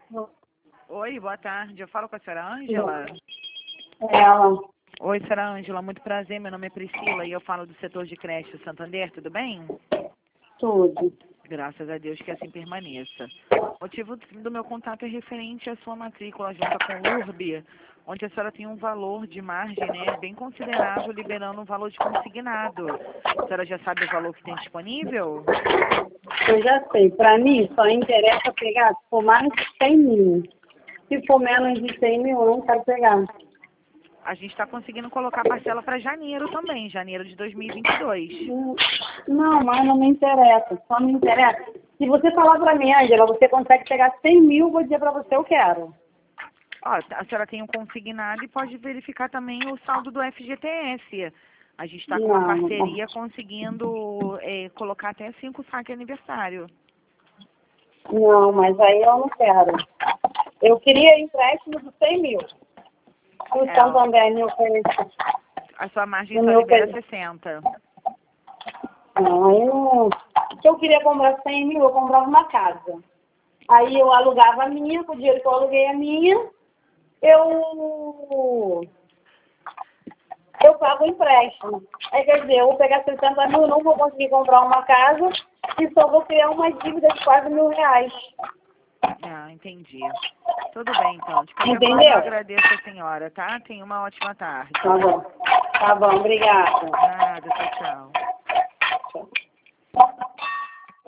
Oi, boa tarde. Eu falo com a senhora Ângela. Ela. Oi, senhora Ângela, muito prazer. Meu nome é Priscila e eu falo do setor de creche Santander, tudo bem? Tudo. Graças a Deus que assim permaneça. O motivo do meu contato é referente à sua matrícula junto com o URB, onde a senhora tem um valor de margem, né, bem considerável, liberando um valor de consignado. A senhora já sabe o valor que tem disponível? Eu já sei. Para mim, só interessa pegar se for mais de 100 mil. Se for menos de 100 mil, eu não quero pegar. A gente está conseguindo colocar a parcela para janeiro também, janeiro de 2022. Não, mas não me interessa. Só me interessa. Se você falar para mim, Ângela, você consegue pegar 100 mil, eu vou dizer para você, eu quero. Ó, a senhora tem um consignado e pode verificar também o saldo do FGTS. A gente está com uma Não. parceria conseguindo colocar até 5 saques aniversário. Não, mas aí eu não quero. Eu queria empréstimo de 100 mil. O Santander me ofereceu. A sua margem só libera 60. Não, aí não. Se eu queria comprar 100 mil, eu comprava uma casa. Aí eu alugava a minha, com o dinheiro que eu aluguei a minha, eu pago o empréstimo. Aí quer dizer, eu vou pegar 60 mil, não vou conseguir comprar uma casa e só vou criar uma dívida de quase R$ 1.000. Ah, entendi. Tudo bem, então. De qualquer Entendeu? forma, eu agradeço a senhora, tá? Tenha uma ótima tarde. Tá bom. Tá bom, obrigada. Nada, tchau, tchau.